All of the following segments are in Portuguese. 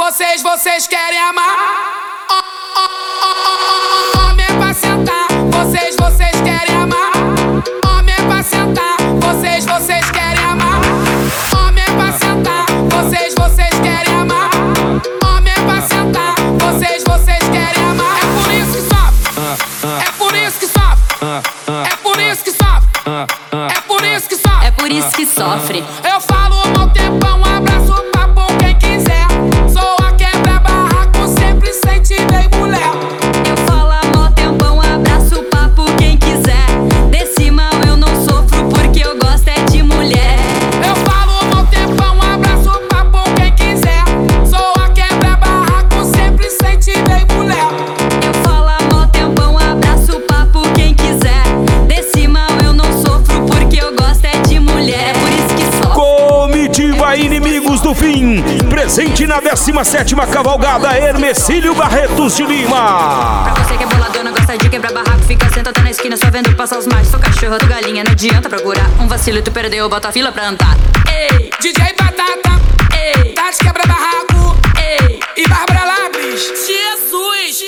Vocês querem amar? Homem é pra sentar. Vocês querem amar? Homem é pra sentar. Vocês querem amar? Homem é pra sentar. Vocês querem amar? Homem é pra sentar. Vocês querem amar? É por isso que sofre. É por isso que sofre. É por isso que sofre. É por isso que sofre. É por isso que sofre. Eu falo mal tempão, abraço papo quem quiser. Sou a quebra-barraco, sempre incentivei mulher. Eu falo mó tempão, abraço papo quem quiser. Desse mal eu não sofro porque eu gosto é de mulher. Eu falo mal tempão, abraço papo quem quiser. Sou a quebra-barraco, sempre incentivei mulher. Eu falo mó tempão, abraço papo quem quiser. Desse mal eu não sofro porque eu gosto é de mulher. É por isso que sofre. Comitiva Inimigos do Fim, presente na 17ª Cavalgada Hermecílio Barretos de Lima. Pra você que é boladona, gosta de quebrar barraco, fica sentado na esquina só vendo passar os machos. Sou cachorro, tu galinha, não adianta procurar um vacilo, tu perdeu, bota a fila pra andar. Ei, DJ Batata, ei, Tati quebra-barraco ei. e Bárbara Labres. Jesus,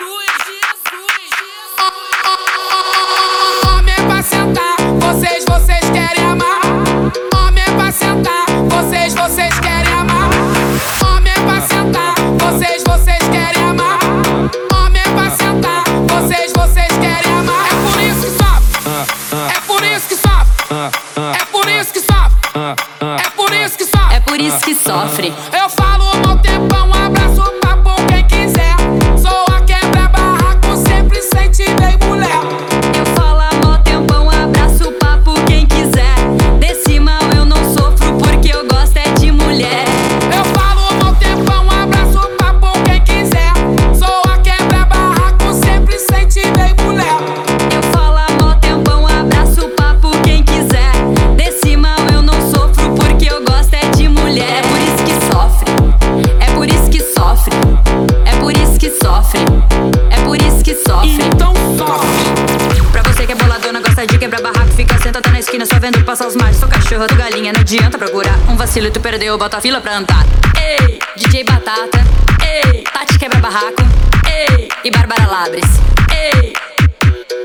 Homem é pra sentar. Vocês querem amar? Homem é pra sentar. Vocês querem amar? Homem é pra sentar. Vocês querem amar? Homem é pra sentar. Vocês querem amar? É por isso que sofre. É por isso que sofre. É por isso que sofre. É por isso que sofre. é por isso que sofre. Eu falo mal tempão, abraço papo quem quiser. Sou a quebra-barraco, sempre incentivei mulher. Eu falo mó tempão, abraço papo quem quiser. Desse mal eu não sofro porque eu gosto é de mulher. Eu falo mal tempão, abraço papo quem quiser. Sou a quebra-barraco, sempre incentivei mulher. Eu falo mó tempão, abraço papo quem quiser. Desse mal eu não sofro porque eu gosto é de mulher. É por isso que sofre. É por isso que sofre. É por isso que sofre. É por isso que sofre. Então sofre. Pra você que é boladona, gosta de quebrar barraco, fica sentada na esquina só vendo passar os machos. Sou cachorro, tu galinha, não adianta procurar um vacilo, tu perdeu, bota a fila pra andar. Ei, DJ Batata, ei, Tati quebra barraco, ei, e Bárbara Labres, ei.